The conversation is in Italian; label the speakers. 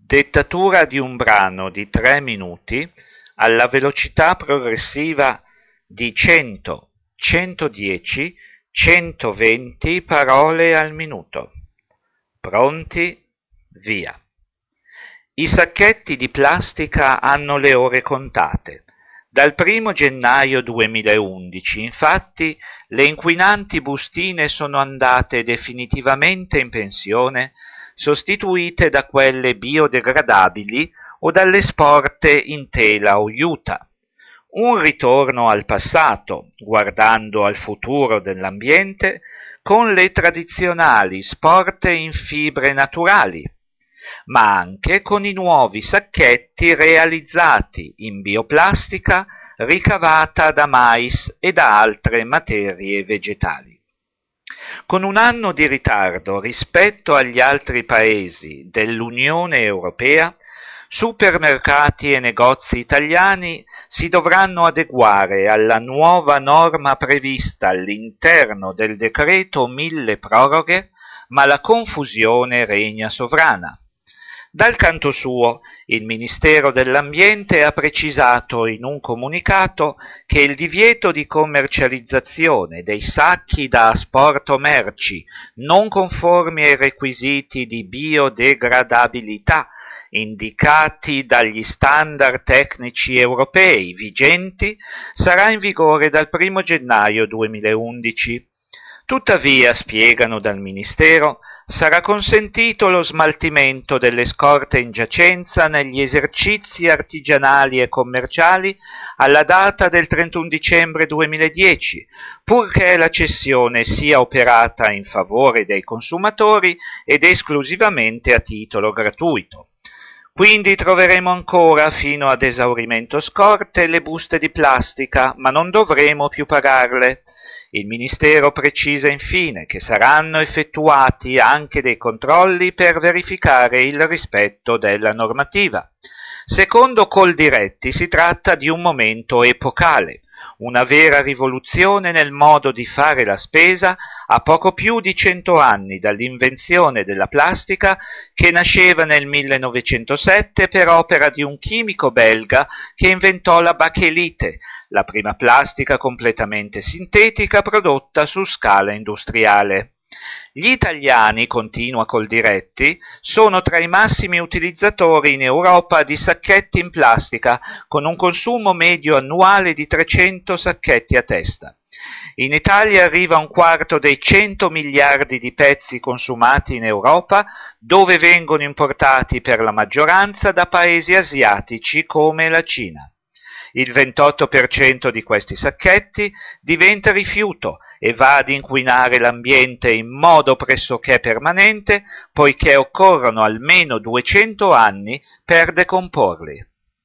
Speaker 1: Dettatura di un brano di 3 minuti alla velocità progressiva di 100, 110, 120 parole al minuto. Pronti? Via. I sacchetti di plastica hanno le ore contate. Dal 1 gennaio 2011, infatti, le inquinanti bustine sono andate definitivamente in pensione, sostituite da quelle biodegradabili o dalle sporte in tela o juta. Un ritorno al passato, guardando al futuro dell'ambiente, con le tradizionali sporte in fibre naturali, ma anche con i nuovi sacchetti realizzati in bioplastica ricavata da mais e da altre materie vegetali. Con un anno di ritardo rispetto agli altri paesi dell'Unione Europea, supermercati e negozi italiani si dovranno adeguare alla nuova norma prevista all'interno del decreto milleproroghe, ma la confusione regna sovrana. Dal canto suo, il Ministero dell'Ambiente ha precisato in un comunicato che il divieto di commercializzazione dei sacchi da asporto merci non conformi ai requisiti di biodegradabilità indicati dagli standard tecnici europei vigenti sarà in vigore dal 1 gennaio 2011. Tuttavia, spiegano dal Ministero, sarà consentito lo smaltimento delle scorte in giacenza negli esercizi artigianali e commerciali alla data del 31 dicembre 2010, purché la cessione sia operata in favore dei consumatori ed esclusivamente a titolo gratuito. Quindi troveremo ancora, fino ad esaurimento scorte, le buste di plastica, ma non dovremo più pagarle. Il Ministero precisa infine che saranno effettuati anche dei controlli per verificare il rispetto della normativa. Secondo Coldiretti si tratta di un momento epocale, una vera rivoluzione nel modo di fare la spesa a poco più di 100 anni dall'invenzione della plastica che nasceva nel 1907 per opera di un chimico belga che inventò la bachelite, la prima plastica completamente sintetica prodotta su scala industriale. Gli italiani, continua Coldiretti, sono tra i massimi utilizzatori in Europa di sacchetti in plastica, con un consumo medio annuale di 300 sacchetti a testa. In Italia arriva un quarto dei 100 miliardi di pezzi consumati in Europa, dove vengono importati per la maggioranza da paesi asiatici come la Cina. Il 28% di questi sacchetti diventa rifiuto e va ad inquinare l'ambiente in modo pressoché permanente, poiché occorrono almeno 200 anni per decomporli.